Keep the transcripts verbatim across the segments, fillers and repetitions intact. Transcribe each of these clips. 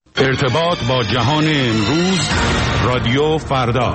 ارتباط با جهان امروز، رادیو فردا.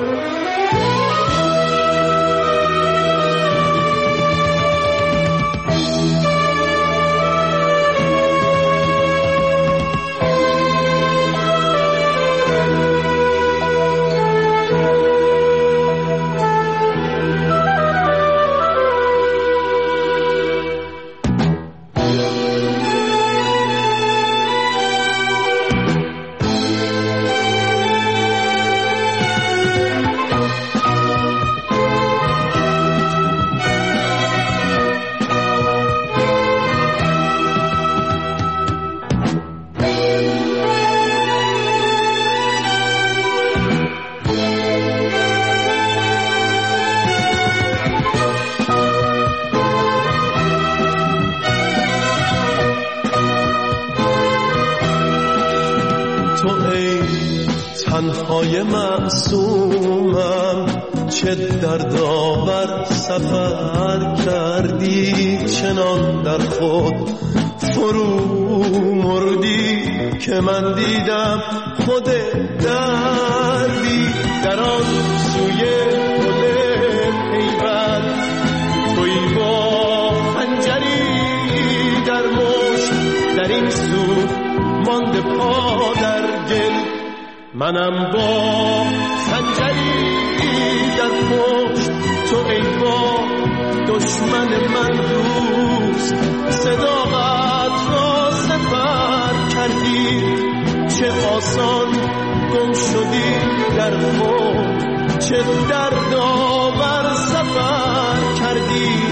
تنهای معصومم چه دردآور سفر کردی، چنان در خود فرو مردی که من دیدم خود دردی. در آن سوی گل پیوند تویی با خنجری در مشت، در این سو مانده پا در گل، منم با خنجری در پشت. تو ای با دشمن من دوست، صداقت را سفر کردی، چه آسان گم شدی در خود، چه دردآور سفر کردی.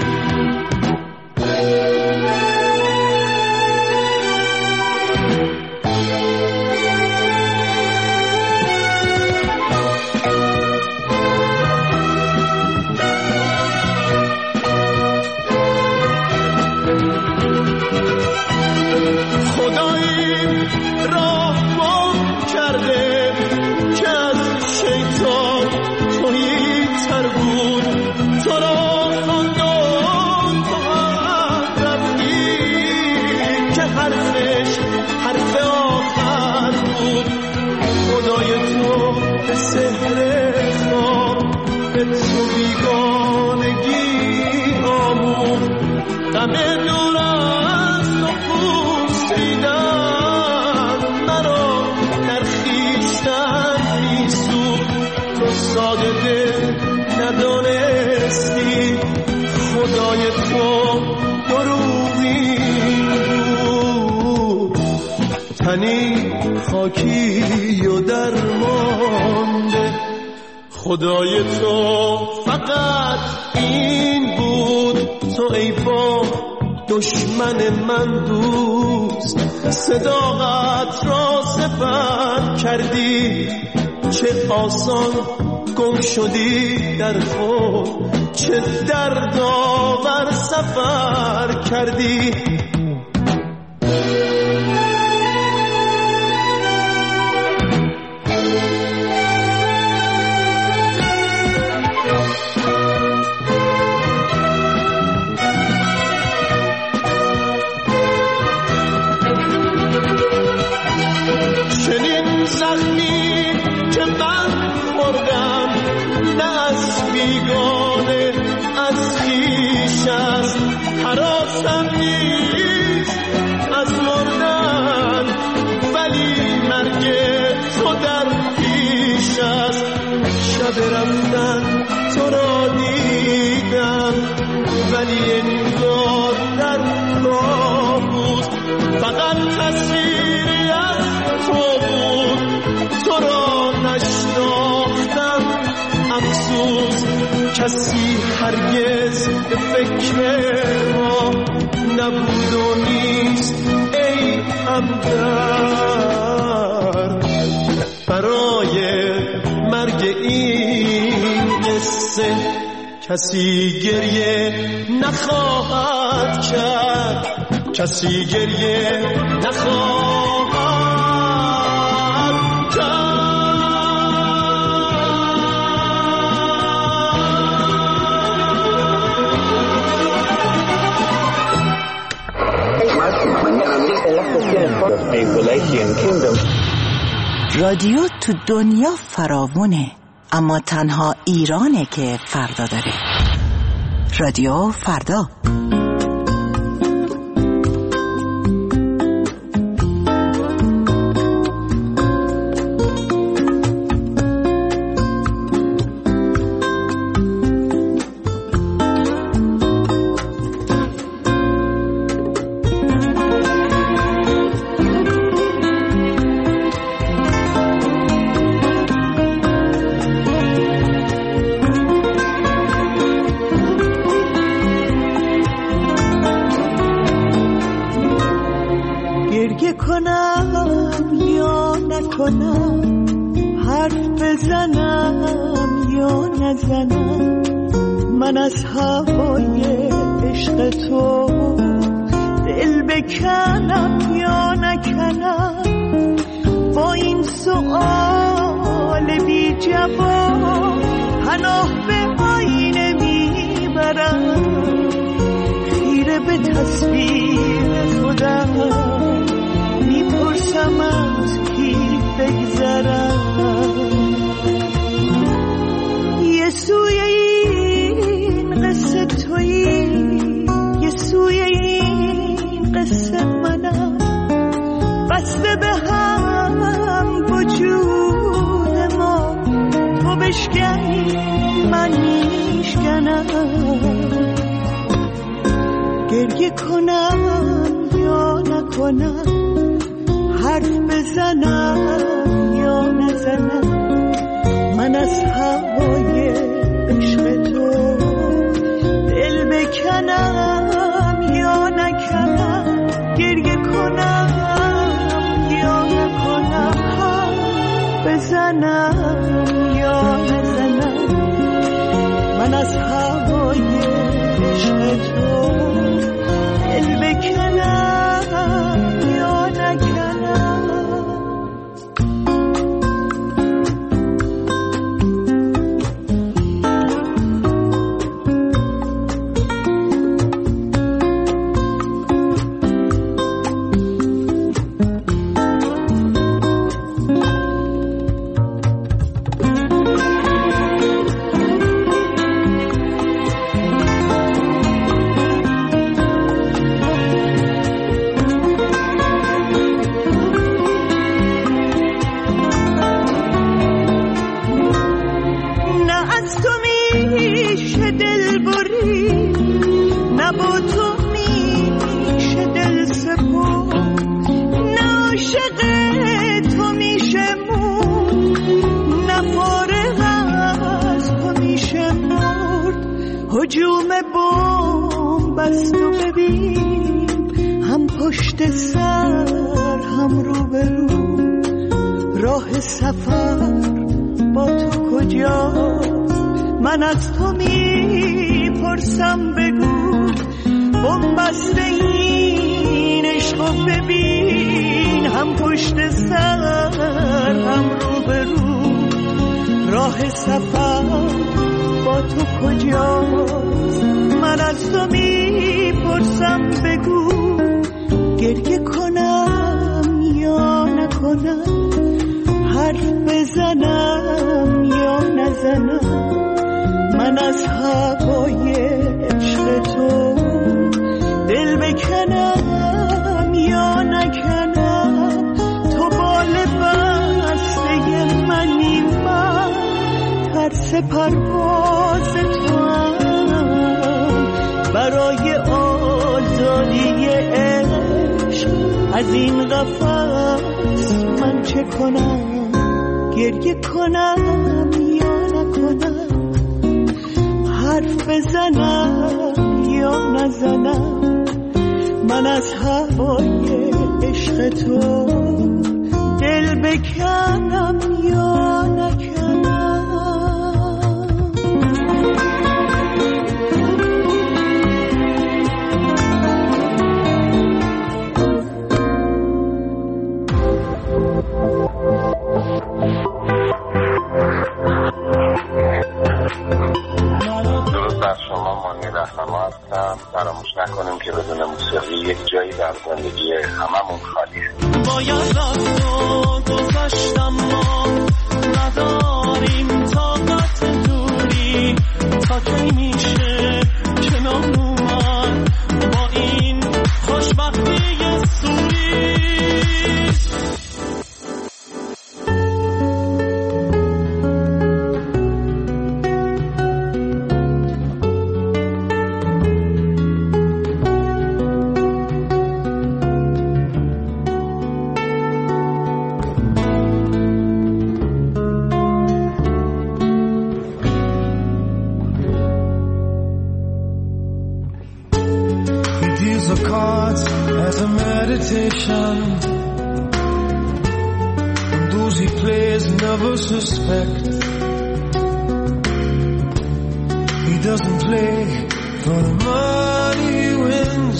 خاکی و درمانده، خدای تو فقط این بود. تو ای با دشمن من دوست، صداقت را سپر کردی، چه آسان گم شدی در خود، چه دردآور سفر کردی. رفتن تو را دیدم، ولی انگار در کابوس فقط تصویری از تو بود. تو را نشناختم افسوس، کسی هرگز به فکر ما نبود و نیست ای همدرد. برای مرگ این قصه کسی گریه نخواهد کرد، کسی گریه نخواهد کرد. Mañana en la sesión رادیو تو دنیا فراوونه، اما تنها ایرانه که فردا داره. رادیو فردا. کنم یا نکنم، حرف بزنم یا نزنم، من از هوای عشق تو دل بکنم یا نکنم. با این سؤال بی جواب پناه به آینه میبرم، خیره به تصویر خودم میپرسم از کی بگذرم. یه سوی این قصه تویی، یه سوی این قصه منم، بسته به هم وجود ما، تو بشکنی من میشکنم. گریه کنم یا نکنم، حرف بزنم یا نزنم، من از هوای عشق تو دل بکنم یا نکنم. گریه کنم یا نکنم، حرف بزنم یا نزنم، من از هوای عشق تو دل بکنم یا نکنم. هجوم بوم بست و ببین، هم پشت سر هم رو به رو، راه سفر با تو کجاست؟ من از تو میپرسم بگو، بوم بست این عشقو ببین، هم پشت سر هم رو به رو، راه سفر با تو کجاست؟ من از تو میپرسم بگو، گریه کنم یا نکنم، حرف بزنم یا نزنم، من از هوای عشق تو دل بکنم یا نکنم. تو بال بسته منی، من ترس پرواز تو هم، برای آزادی عشق از این قفس من چه کنم؟ گریه کنم یا نکنم، حرف بزنم یا نزنم، من از هوای عشق تو دل بکنم یا نکنم. فراموش نکنیم که بدون موسیقی یک جایی در زندگی هممون خالیه. باید رفت و گذشت اما نداریم طاقت دوری تا کی میشه کنار اومد با این خوشبختی سوری as a meditation, and those he plays never suspect. He doesn't play for the money he wins,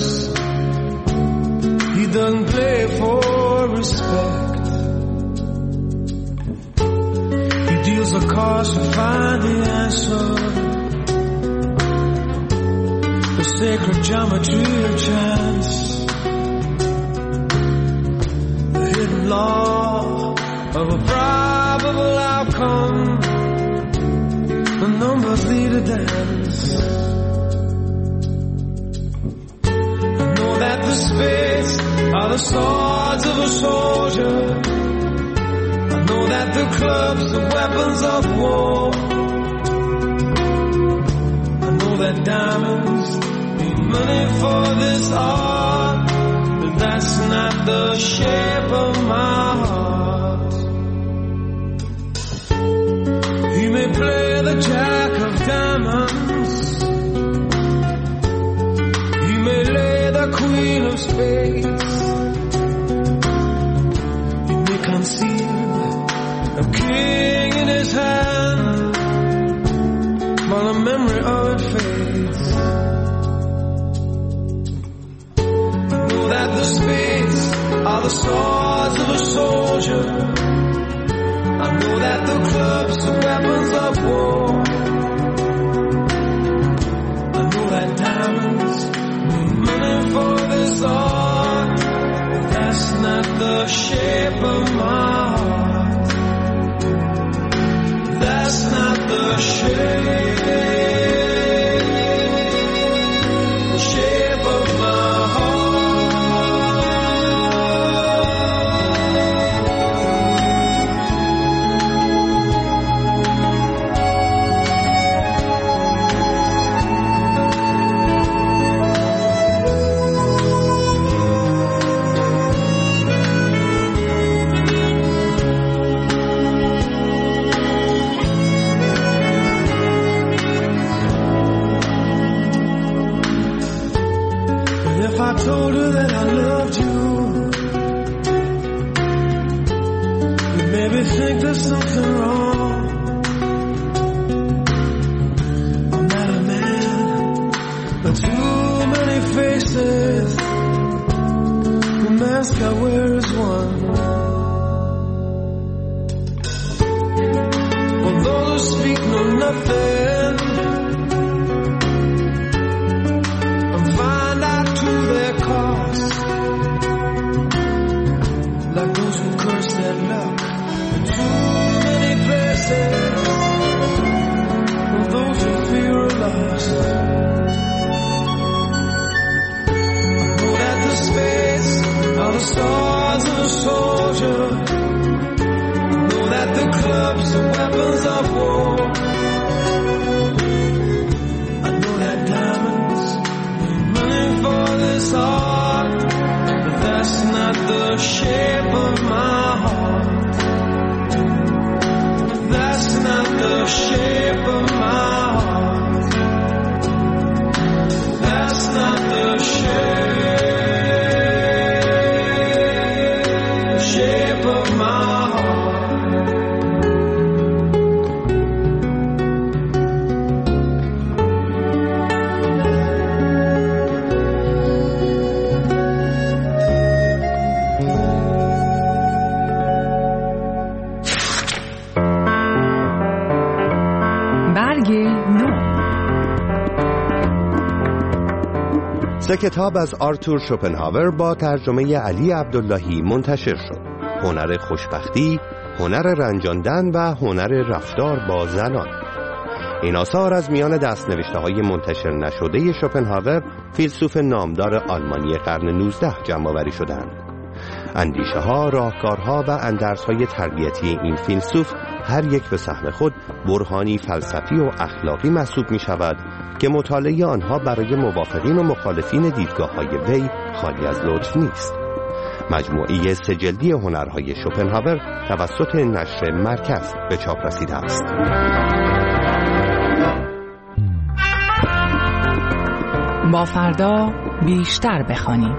he doesn't play for respect. He deals the cards to find the answer, the sacred geometry of chance, the hidden law of a probable outcome. The numbers lead a dance. I know that the spades are the swords of a soldier. I know that the clubs are weapons of war. I know that diamonds money for this art, but that's not the shape of my heart. He may play the jack of diamonds, he may lay the queen of spades, he may conceal a king in his hand while the memory of it fades. That the spades are the swords of a soldier. I know that the clubs are weapons of war. I know that diamonds need money for this art, but that's not the shape of my heart. That's not the shape, the shape of my heart. I told her that I loved you, you made me think there's something wrong. I'm not a man, but too many faces, the mask I wear is one. For those who speak know nothing and find out to their cost, like those who curse their luck in too many places, and those who fear are lost. I know that the spades are the stars of a soldier. I know that the clubs are weapons of war. I know that diamonds need money for this art, but that's not the shape of my heart. That's not the shape of my heart. That's not the shape, shape of my heart. سه کتاب از آرتور شوپنهاور با ترجمه علی عبداللهی منتشر شد. هنر خوشبختی، هنر رنجاندن و هنر رفتار با زنان. این آثار از میان دست‌نوشته‌های منتشر نشده شوپنهاور، فیلسوف نامدار آلمانی قرن نوزدهم جمع آوری شدند. اندیشه‌ها، راهکارها و اندرس‌های تربیتی این فیلسوف هر یک به سهم خود برهانی فلسفی و اخلاقی محسوب می‌شود که مطالعه آنها برای موافقین و مخالفین دیدگاه‌های وی خالی از لطف نیست. مجموعه سه جلدی هنرهای شوپنهاور توسط نشر مرکز به چاپ رسیده است. با فردا بیشتر بخوانیم.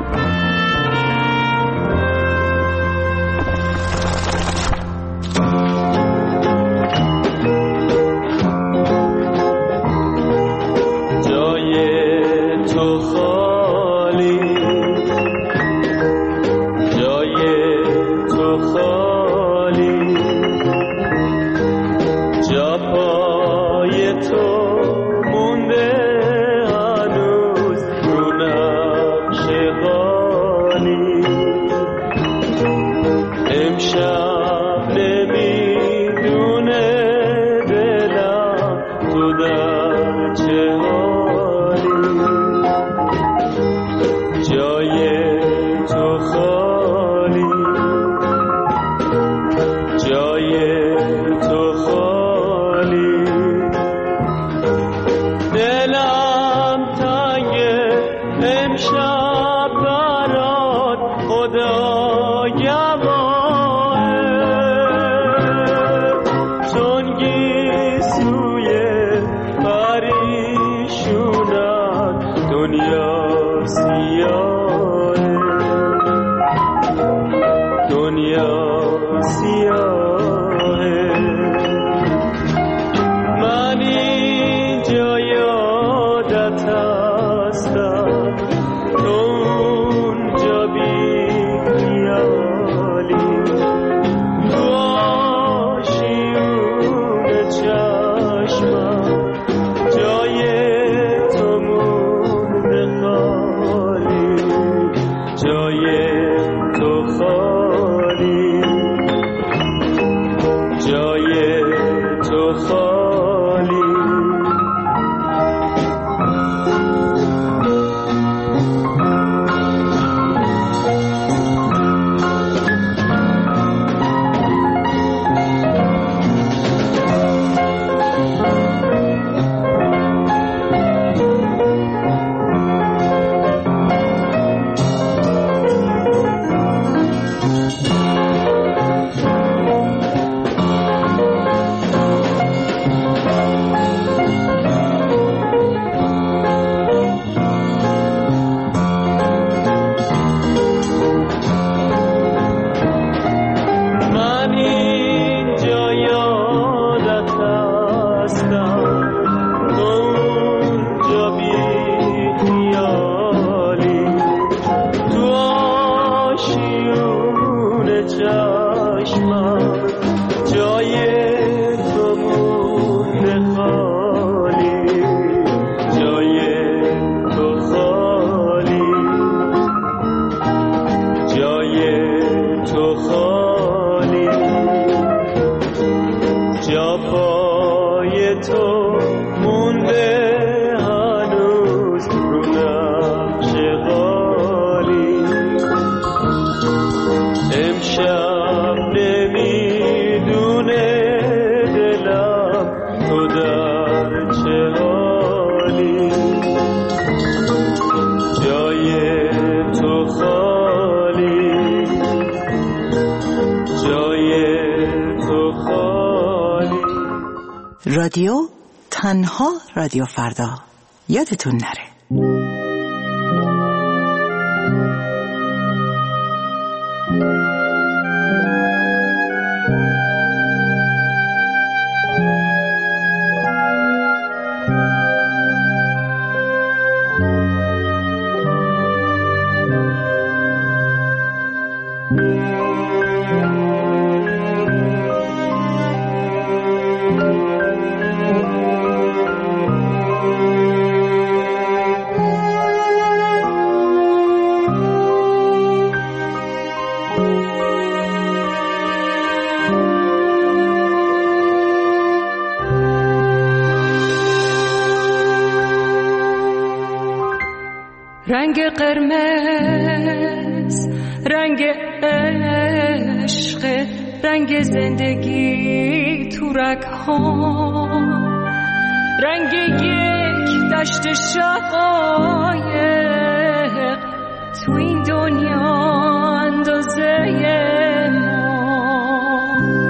رادیو تنها رادیو فردا، یادتون نره. قرمز، رنگ عشق، رنگ زندگی تو رگ‌ها، رنگ یک دشت شقایق تو این دنیا اندازه ما.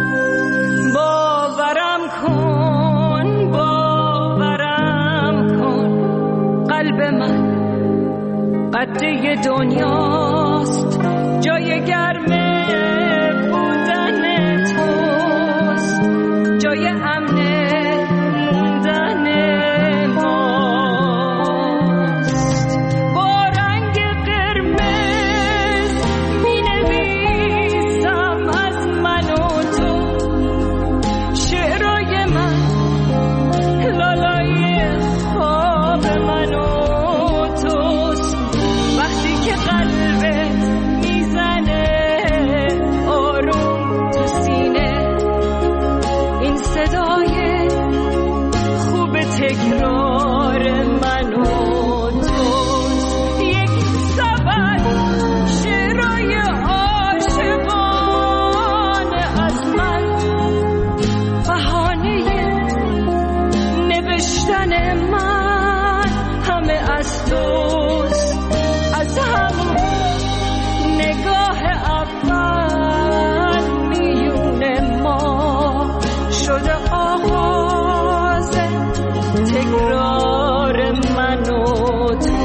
باورم کن، باورم کن، قلب من قده دنیاست، جای گرم بودن توست، جای امن موندن ماست. با رنگ قرمز می نویسم از من و تو شعرهای من، لالای خواب من و توست. وقتی که قلبت میزنه آروم تو سینه، این صدای خوب تکرار من و توست. یک سبد شعرهای عاشقانه از من، بهانه نوشتن من همه از توست. از همون نگاه اول میون ما شده آغاز تکرار من و تو.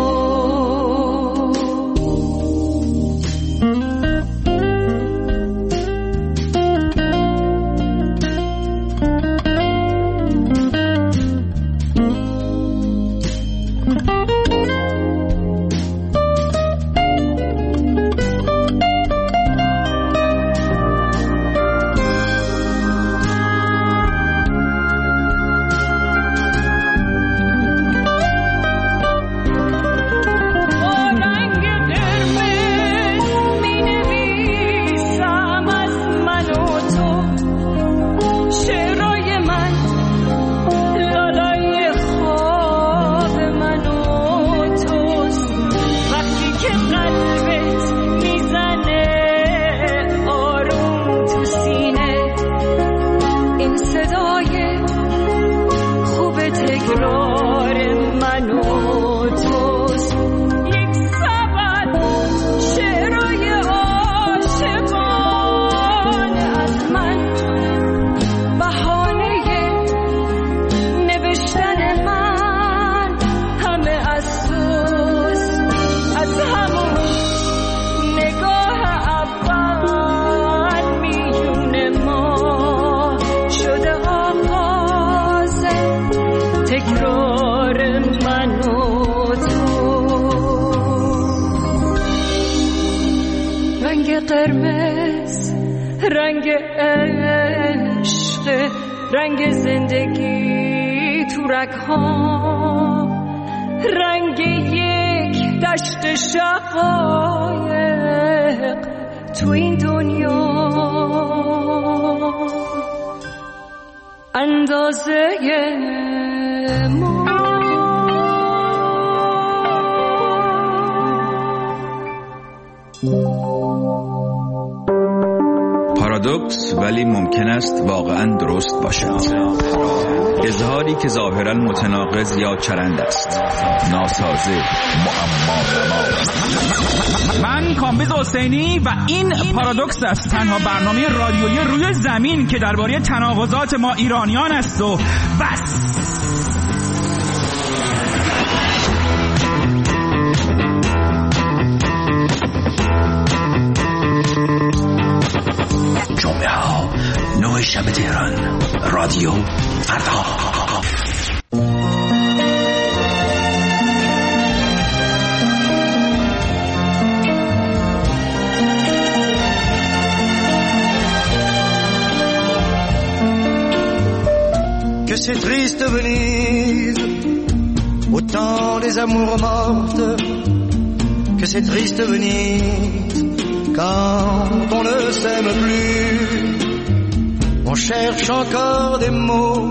قرمز، رنگ عشق، رنگ زندگی تو رگ‌ها، رنگ یک دشت شقایق تو این دنیا اندازه ما. پارادوکس ولی ممکن است واقعا درست باشد. اظهاری که ظاهرا متناقض یا چرند است، ناسازه، معما. من کامبیز حسینی و این پارادوکس است، تنها برنامه رادیویی روی زمین که درباره تناقضات ما ایرانیان است و بس. جمعه ها نه شب تهران، رادیو فردا. Que c'est triste Venise, au temps des amours mortes. Que c'est triste Venise, quand on ne s'aime plus. On cherche encore des mots,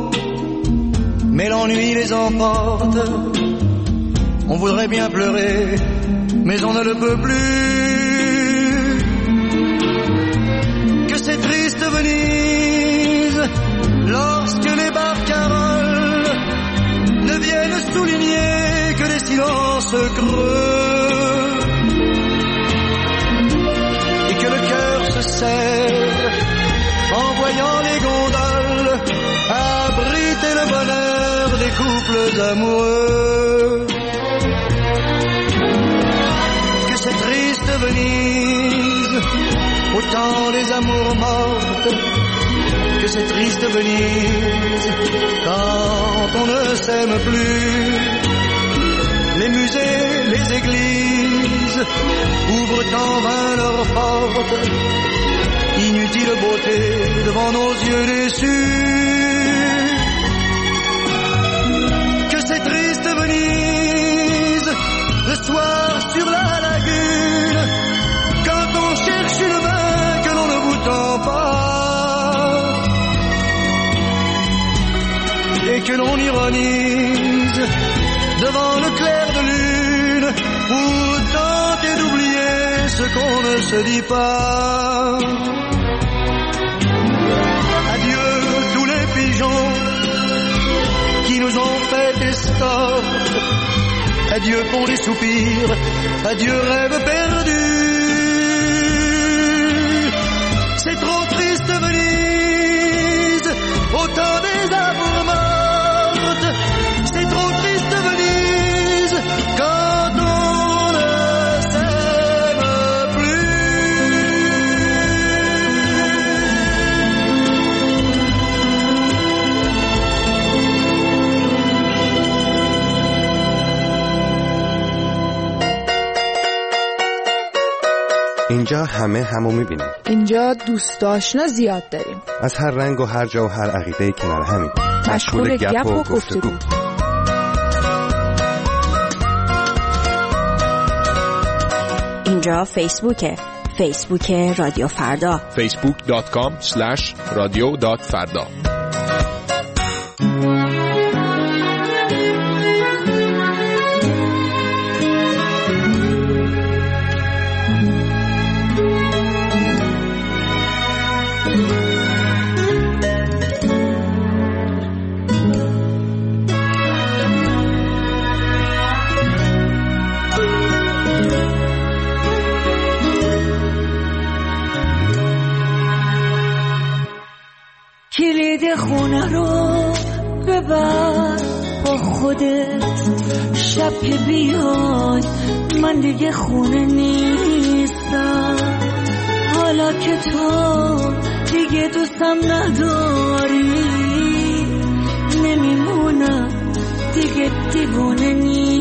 mais l'ennui les emporte. On voudrait bien pleurer, mais on ne le peut plus. Que c'est triste Venise, lorsque les barcaroles ne viennent souligner que les silences creux, et que le cœur se serre en voyant les gondoles abriter le bonheur des couples amoureux. Que c'est triste Venise, au temps des amours mortes. Que c'est triste Venise, quand on ne s'aime plus. Les musées, les églises ouvrent en vain leurs portes. Inutile beauté devant nos yeux déçus. Que c'est triste Venise, le soir sur la lagune, quand on cherche une main que l'on ne vous tend pas, et que l'on ironise devant le clair de lune, pour tenter d'oublier ce qu'on ne se dit pas. Adieu tous les pigeons qui nous ont fait escorte. Adieu pour les soupirs, adieu rêve perdu. C'est trop triste Venise, au temps des amours mortes. C'est trop triste Venise, quand on ne s'aime plus. اینجا همه همو میبینیم. اینجا دوست آشنا زیاد داریم. از هر رنگ و هر جا و هر عقیده کنار همین. مشغول گپ و گفتگو. اینجا فیسبوکه. فیسبوک رادیو فردا. فیسبوک دات کام اسلش رادیو دات فردا. کلید خونه رو ببر با خودت، شب که بیای من دیگه خونه نیستم. حالا که تو دیگه دوستم نداری، نمیمونم دیگه دیوونه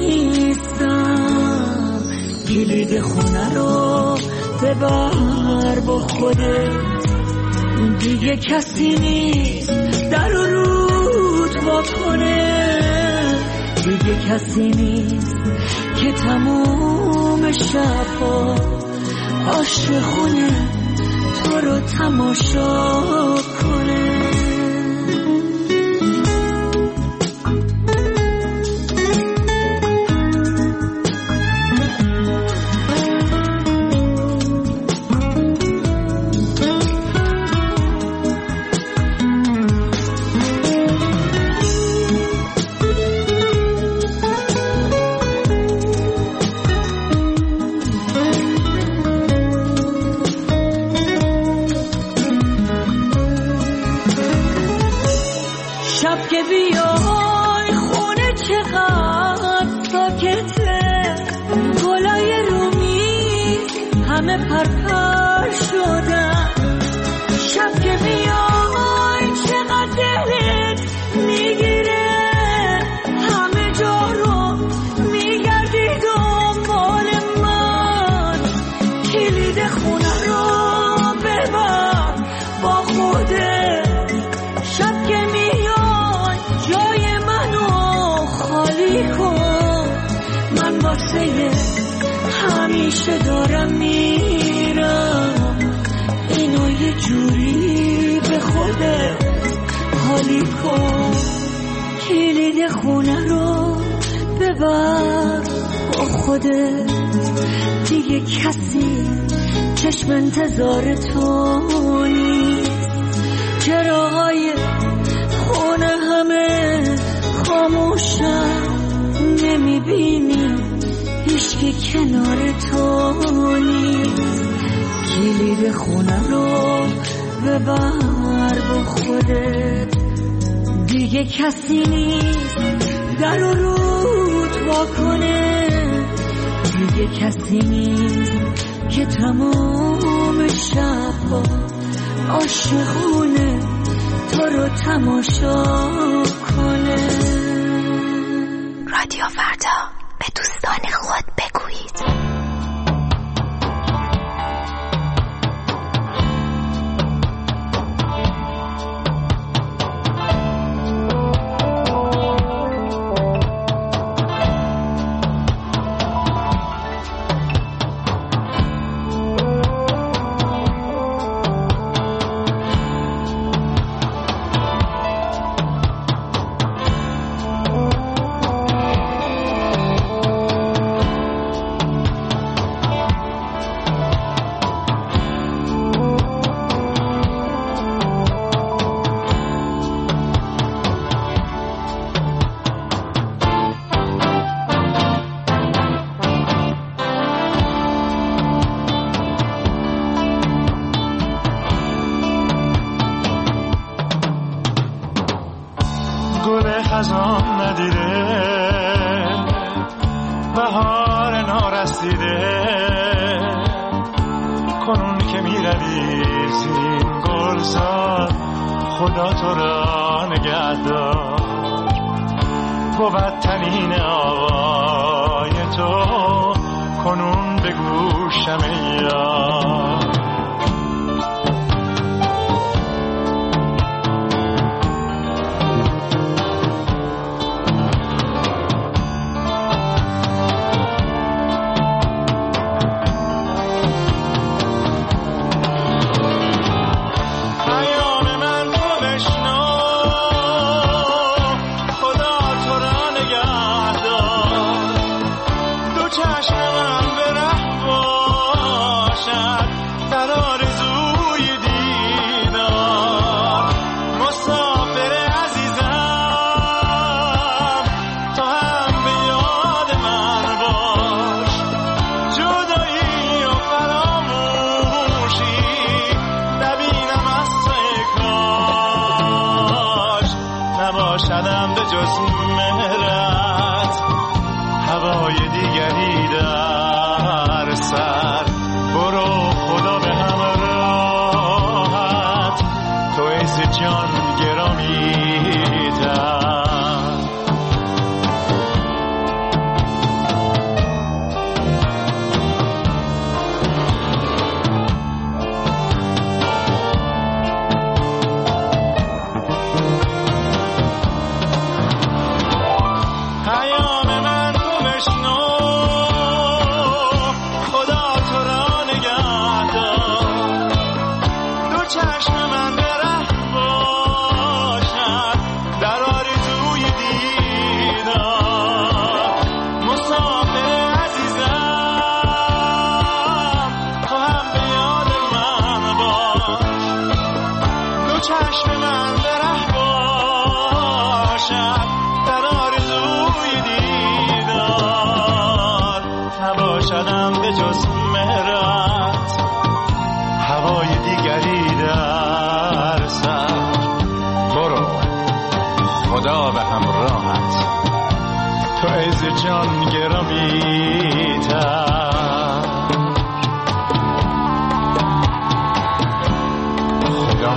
نیستم. کلید خونه رو ببر با خودت، دیگه کسی نیست در و رود وا کنه. دیگه کسی نیست که تموم شبا عاشقونه تو رو تماشا کنه. شب که بیای خونه چقدر ساکته، گلای رومی همه پرپر شدن. شب که بیای چقدر دلت میگیره، همه جا رو میگردی دنبال من. کلید خونه رو ببر با خودت، شب که میای جای منو خالی کن. من واسه همیشه دارم میرم، اینو یه جوری به خودت حالی کن. کلید خونه رو ببر با خودت دیگه کسی چشم انتظار تو نیست. چراهای خونه همه خاموشن، نمیبینی هیچکی کنار تو نیست. کلید خونه رو ببر با خودت، دیگه کسی نیست در رو رود واکنه. دیگه کسی نیست که تمام شبا عاشقونه تو رو تماشا کنه. رادیو فردا، به دوستان خود بگویید. خزان ندیده، بهار نارسیده، کنون که میروی زین گلزار، خدا تو را نگه دار. بود تنین آوای تو کنون به گوشم یار. نباشدم به جز مهرت، هوای دیگری در سر. برو خدا به همراهت، تو عز جان گرامی تر. نباشدم به جز مهرت، هوای دیگری در سر. برو خدا به همراهت، تو عز جان گرامی تر. خدا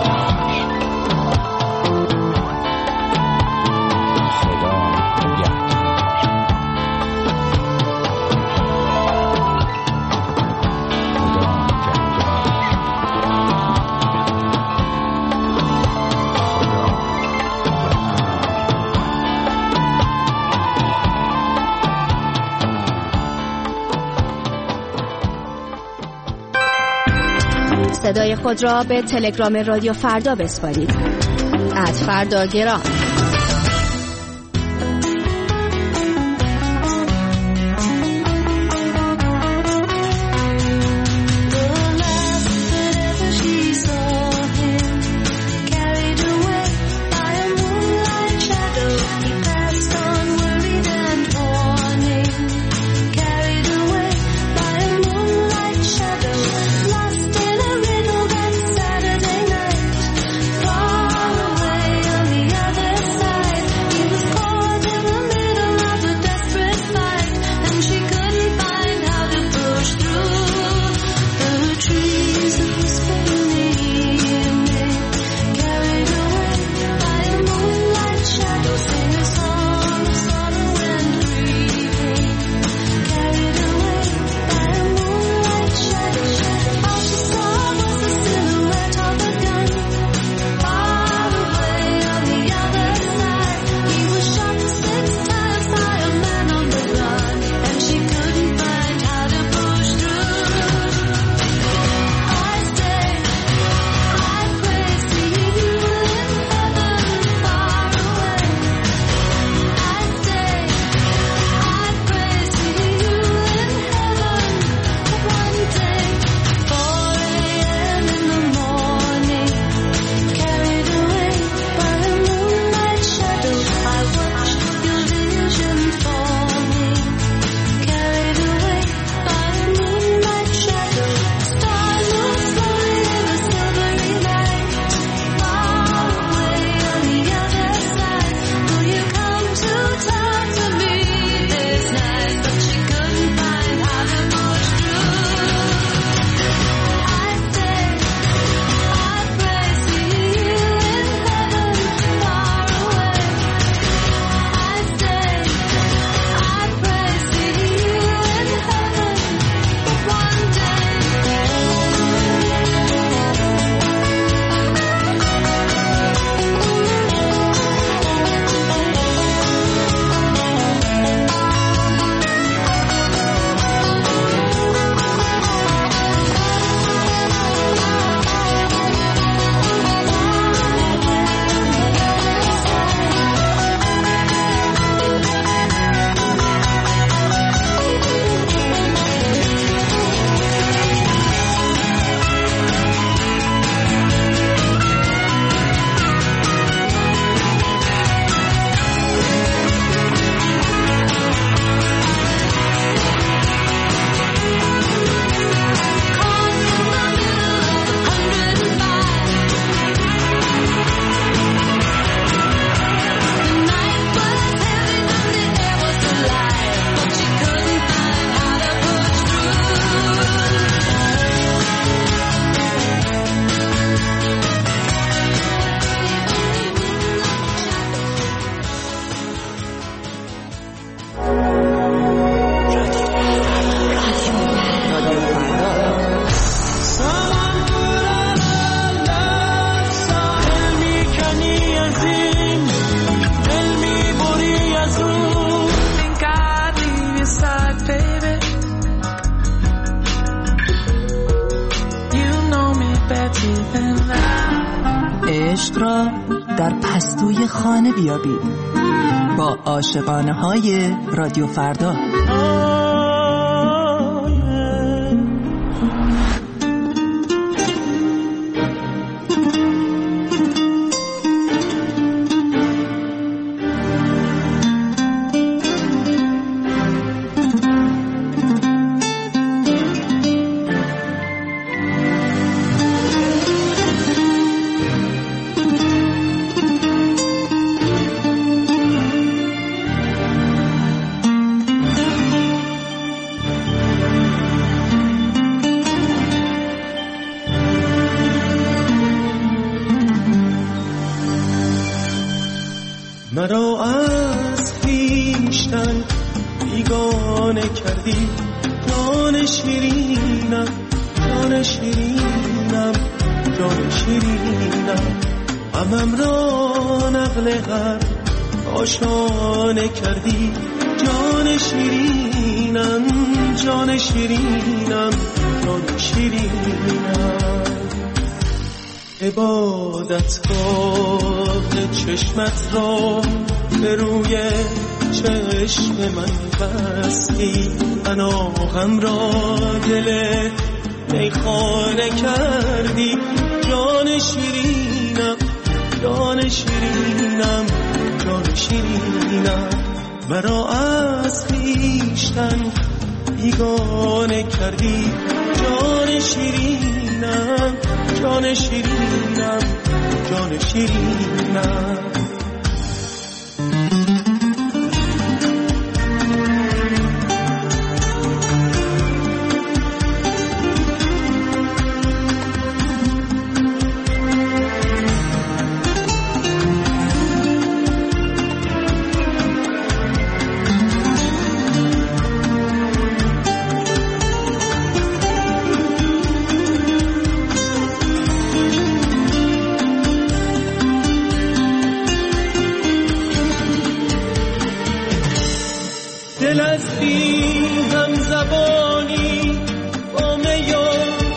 صدای خود را به تلگرام رادیو فردا بسپارید. ات فردا گرام. عشق را در پستوی خانه بیابید با عاشقانه های رادیو فردا. مرا از خویشتن بیگانه کردی، جان شیرینم، جان شیرینم، جان شیرینم، غمم را نقل هر آشانه کردی، جان شیرینم، جان شیرینم، جان شیرینم. عبادتگاه چشمت را به روی چشم من بستی، پناهم را دل میخانه کردی، جان شیرینم، جان شیرینم، جان شیرینم. مرا از خویشتن بیگانه کردی، جان شیرینم، جان شیرینم، جان شیرینم. دل از بی هم زبانی با می و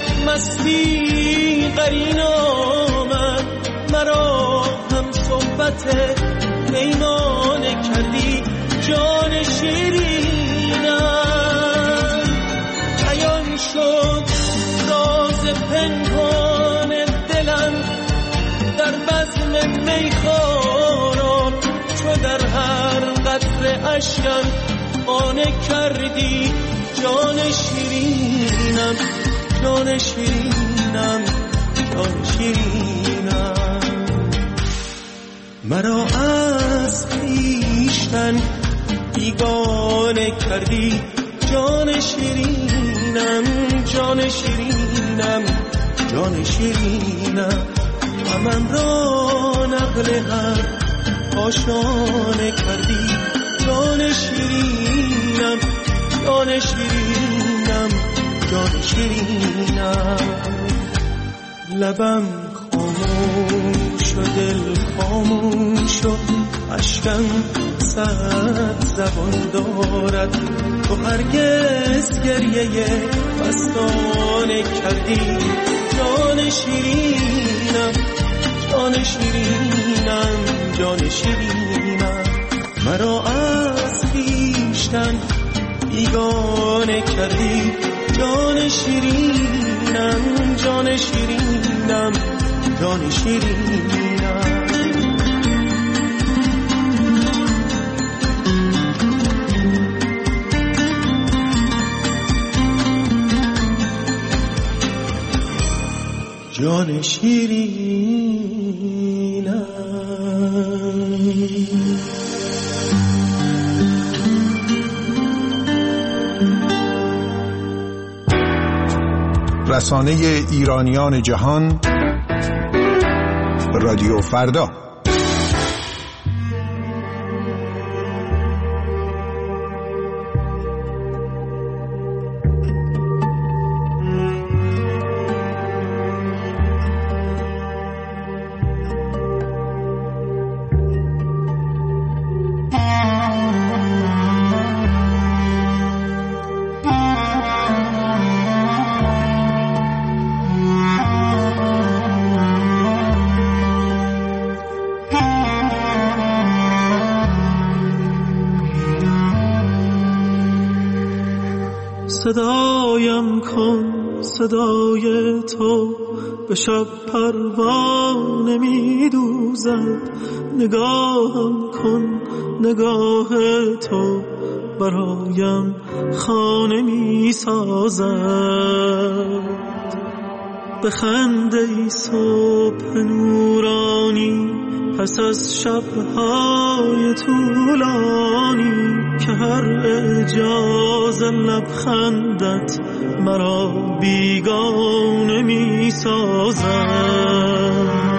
مستی قرین آمد، مرا هم صحبت پیمانه کردی، جان شیرینم. عیان شد راز پنهان دلم در بزم میخواران، چو در هر قطره اشکم آنه کردی، جان شیرینم، جان شیرینم، جان شیرینم. مرا از خویشتن بیگانه کردی، جان شیرینم، جان شیرینم، جان شیرینم. غمم را نقل هر آشانه کردی، جان شیرینم، جان شیرینم، جان شیرینم. لبم خاموش و دل خاموش و اشکم صد زبان دارد، تو هرگز گریه مستانه کردی، جان شیرینم، جان شیرینم، جان شیرینم. مرا از خویشتن بیگانه کردی، جان شیرینم، جان شیرینم، جان شیرینم. جان شیرینم. رسانه ایرانیان جهان رادیو فردا. صدایم کن صدای تو به شب پروانه می دوزد، نگاهم کن نگاه تو برایم خانه می سازد. بخند ای صبح نورانی پس از شبهای طولانی، که هر اعجاز لبخندت مرا بیگانه می سازد.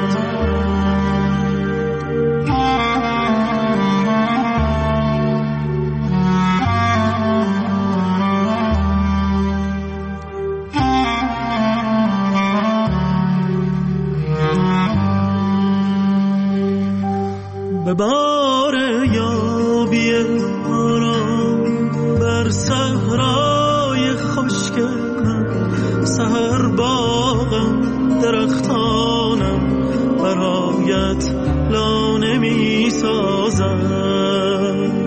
به بار یابی آرام بر صحرای خشک من، سحر باغم درختانم برایت لانه می سازد.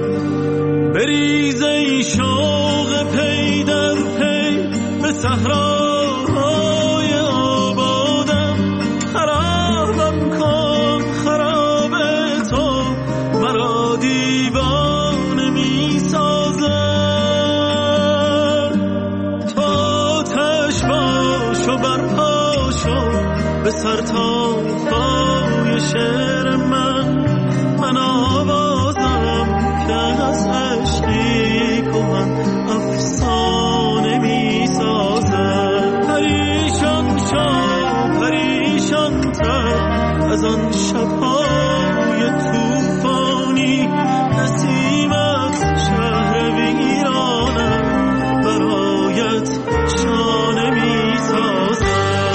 بریز ای شوق پی در پی به صحراهای آبادم، خرابم کن خراب تو مرا دیوانه می سازد. تو آتش باش و برپا شو به سر تا پای شعر من، من آوازم که از عشقی کهن افسانه می سازد. پریشان شو پریشان تر از آن شبهای توفانی، نسیمت شهر ویرانم برایت شانه می سازد.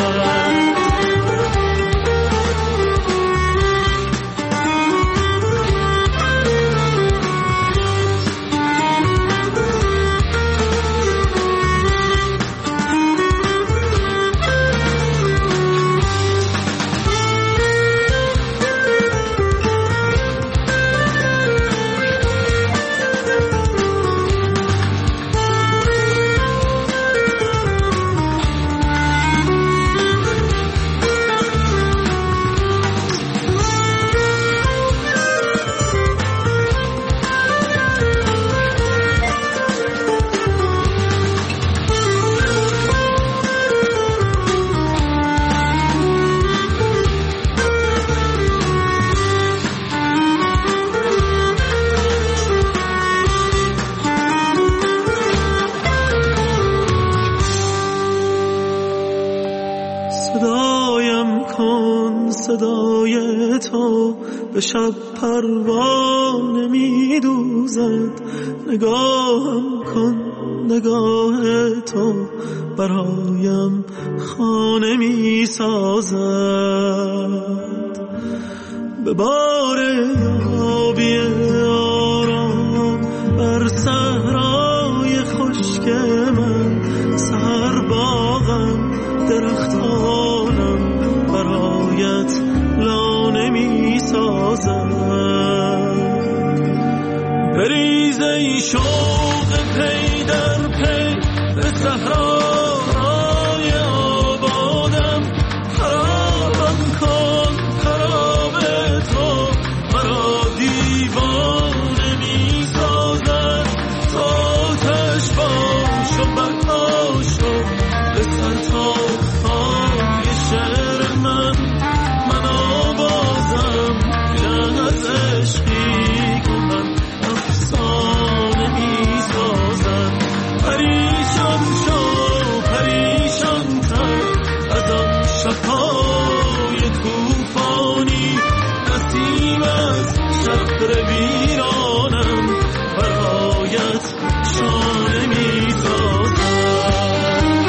صدای تو به شب پروانه می دوزد، نگاهم کن نگاه تو برایم خانه می سازد. به بار یابی آرام بر صحرای خشک من، سحر باغم درختانم برایت لانه می سازد. بریز ای شوق پی در پی به صحراهای آبادم، خرابم کن خراب تو مرا دیوانه می سازد. تا آتش باش و برپا شو به سر تا پای شعر من، من آوازم که از عشقی کنم افسانه می سازد. پریشان شو پریشان تر از آن شبهای توفانی، نسیمت شهر ویرانم برایت شانه می سازد.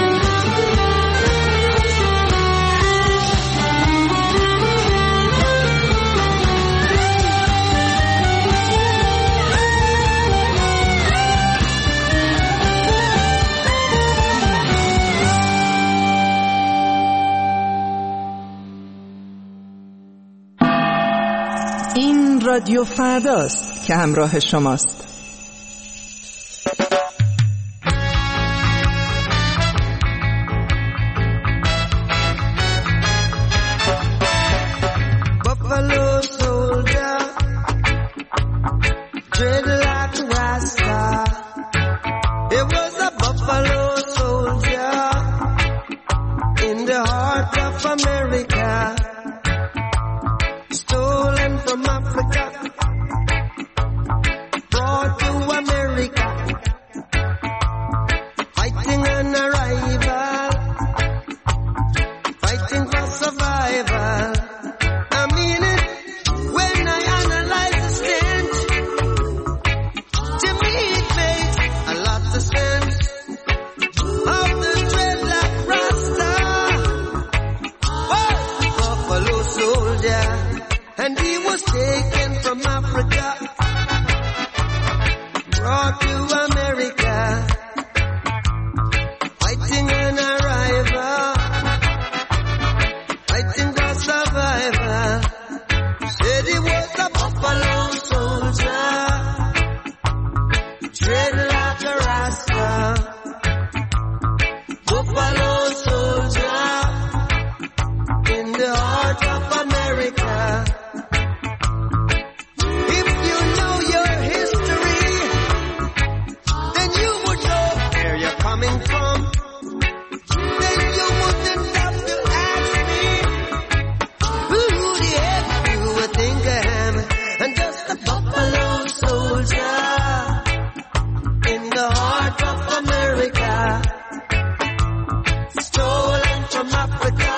این رادیو فرداست که همراه شماست. survival. I mean it when I analyze the stench. To me it makes a lot of sense. Of the dreadlock rasta, was the buffalo soldier, and he was taken from Africa, brought to America, fighting an arrival, fighting for survival. Said he was a buffalo soldier, dreadlock rasta, buffalo soldier in the heart of America. If you know your history, then you would know where you're coming from. Then you wouldn't have to ask me who the heck you would think I am. I'm just a buffalo soldier in the heart of America, stolen from Africa,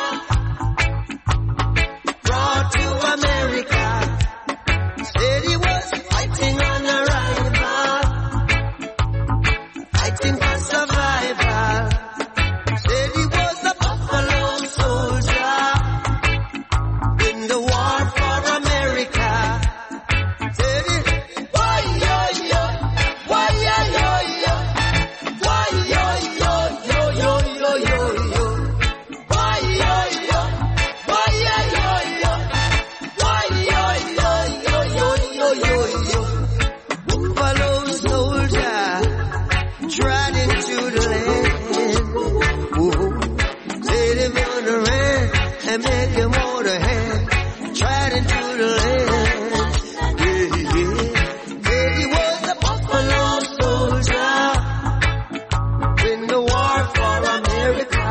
brought to America. Said he was fighting on arrival, fighting for survival. Said he was a buffalo soldier in the war for America. Said he, why yo yo, why yo yo yo, why yo yo yo yo yo yo yo, why yo yo, why yo yo yo, why yo yo yo yo yo yo yo. Buffalo soldier tried into the land. Whoa. Said him on the land and make him hold a hand. Tried into the land. Yeah, yeah. Said he was a buffalo soldier in the war for America.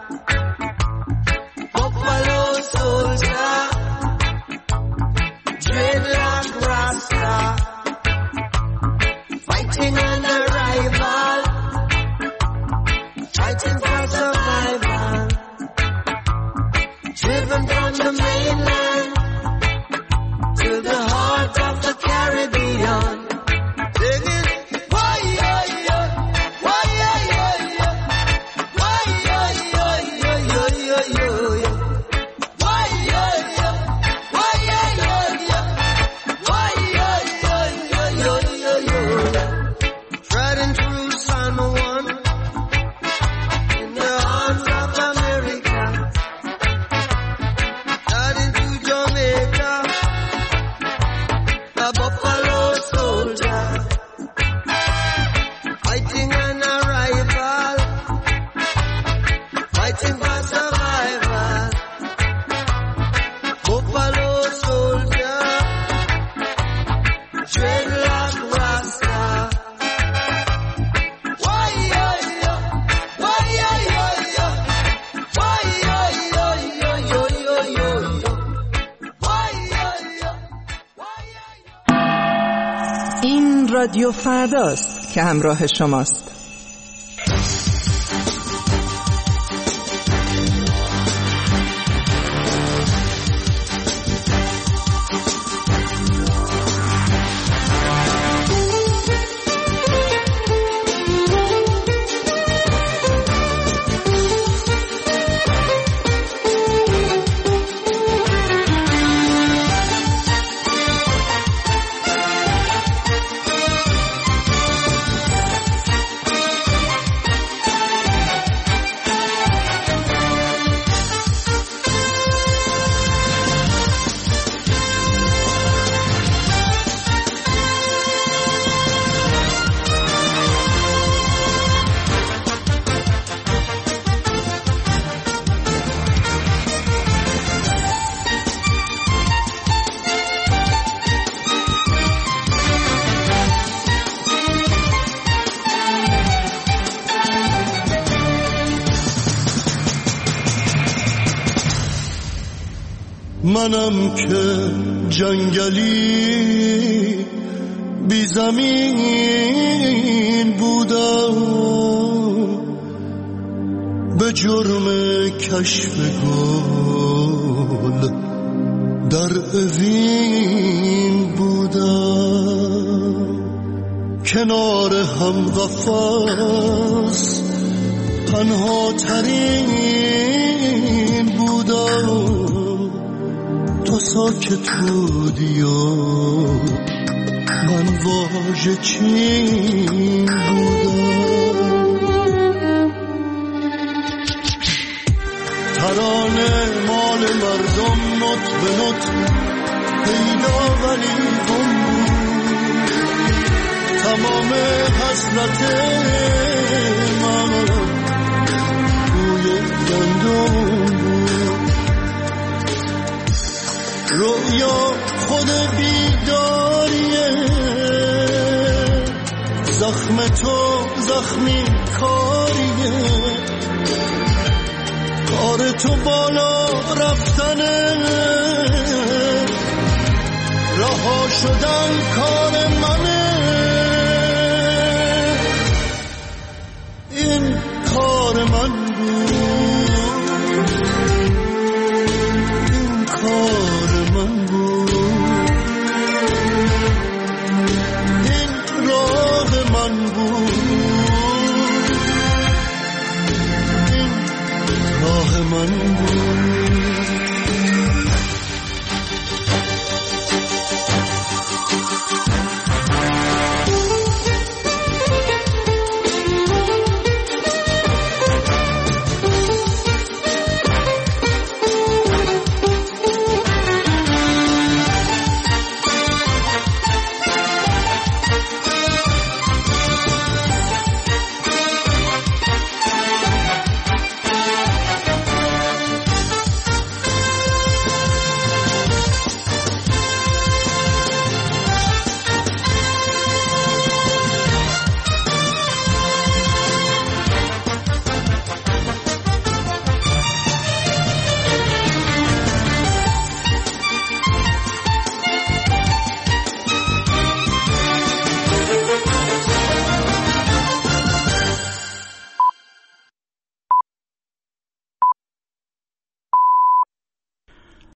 Buffalo soldier, dreadlock rasta, fighting an arrival, fighting for survival, driven from the mainland to the heart of the Caribbean. Singing, why yo yo, why yo yo yo, why yo yo yo yo yo yo yo, why yo yo, why yo yo yo, why yo yo yo yo yo yo yo. Riding through San Juan in the arms of America, riding through Jamaica, a buffalo soldier, fighting an arrival, fighting for survival. Buffalo soldier, dreadlock rasta. Why yo yo, why yo yo yo, why yo yo yo yo yo yo yo, why yo yo, why yo yo. این رادیو فرداست که همراه شماست. منم که جنگلی بی زمین بودم، به جرم کشف گل در اوین بودم، کنار هم قفس تنها ترین بودم. تو ساکت بودی و من واژه چین بودم. ترانه مال مردم نوت به نوت پیدا ولی گم بود. تمام حسرت من بوی گندم بود. رویا خود بیداریه، زخم تو زخمی کاریه. کار تو بالا رفتنه، رها شدن کار منه.